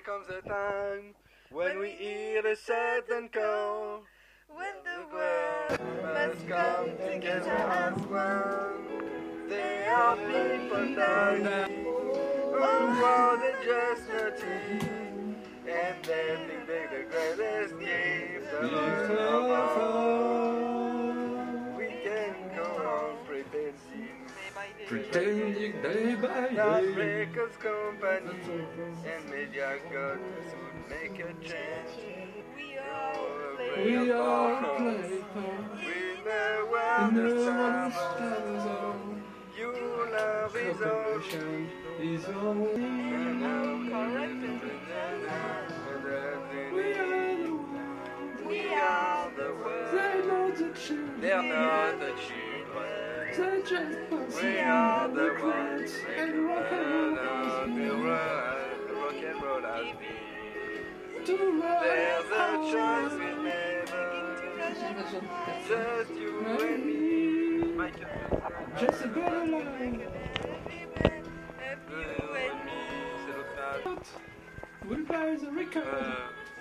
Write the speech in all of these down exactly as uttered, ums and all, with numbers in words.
comes a time when we hear a certain call, when the world must come together as one. There are people dying, oh, for the just nothing, and they think they're the greatest gift of all. We can go on pretending, Pretending day by not day. break us company, and media gods would make a change. We all play We a all part. play part We know in what the the one time stars on. you love is all. Cooperation is all. We are the world. We are the world. They're not the children. They're not the children. They're just pussy We are and the regrets ones and rock and roll rock has been. rock and roll has been. To run There's a our choice world. we never, just you and And me. me. Michael. Just a better life. C'est l'autre We'll buy the record. euh,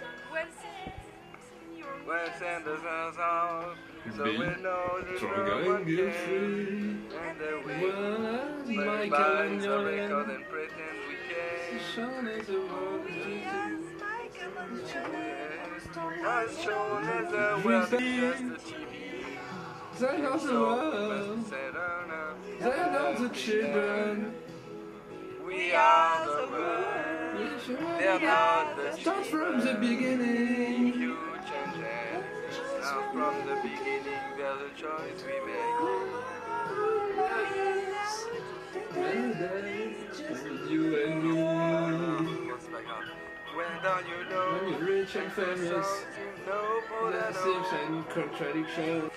When Sanders is out, so we know there's Stronger no and one guilt can. free. And then we Well, as buy Michael and the your record and pretend we can. shown as a world As shown as a world, just the T V. They're not the world. Said, oh no. They're not the children. We are the world. They're not the Start from the children. beginning. You change it. Now from the beginning, there's a choice we make. You and me. It's pas grave. When don't you know? When you're rich and famous, You know more than massive all. and contradiction.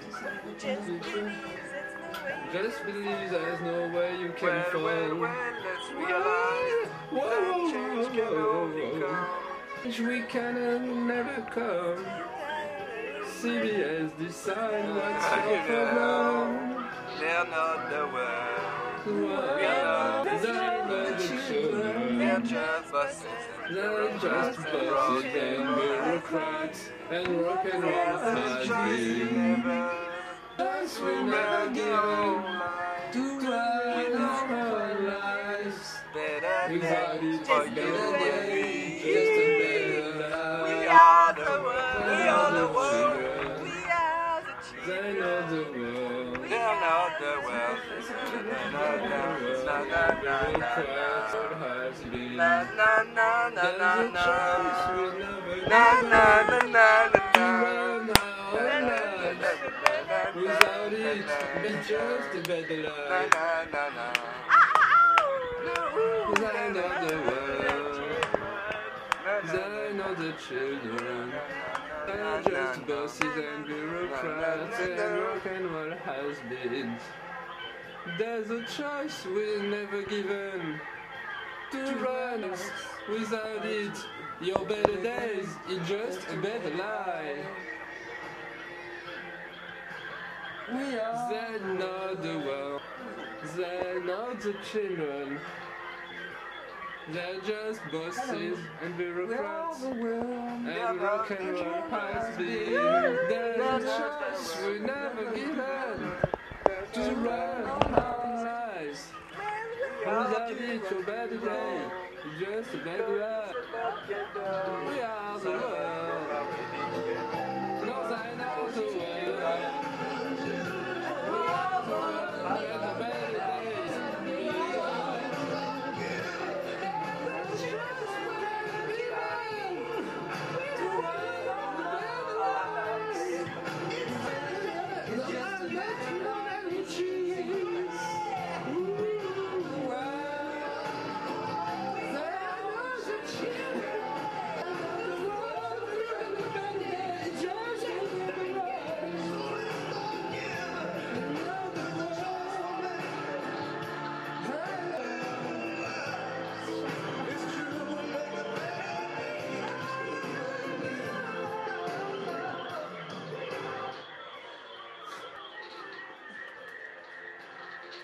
Just believe there's no way you can Well, fall. well, well, let's realize Whoa, that whoa, change whoa, can whoa, only whoa. come. Which we can and never come. C B S decide what's your problem. They're not the world. Well, We are not they're not the children. They're just bosses. They're just bosses and bureaucrats and rock and roll has been. Us we never given to run our lives. Better Without days it, for it's you better and days, me. just a better We life. are the world. We are the world. Children, We are the they're children. not the world. They're not the world. Na na na na na na Bureaucrats na. all has been. Na na na na There's na a na. choice we never Na na given. na na To na run our lives. Without it, it's just a better na. life. Na na na. They're not the world. They're not the children. They're just bosses and bureaucrats and rock and roll has been. There's a choice we're never given to run us. Without it, your better days is just a better life. We are. They're not the world. They're not the children. They're just bosses and bureaucrats. the world. And rock and roll has been. There's a choice we never given to run our lives. Without it, your better day is just a better life. We are the world. No, they're not the world. We are the world. And the better days.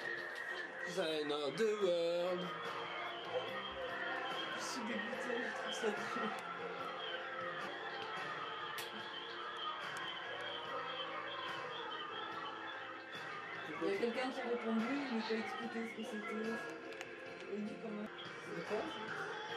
They're not the world. Je suis dégoûtée, je trouve serait drôle. Il y a quelqu'un qui a répondu, il n'a pas expliqué ce que c'était. Il dit quand même. C'est quoi ça?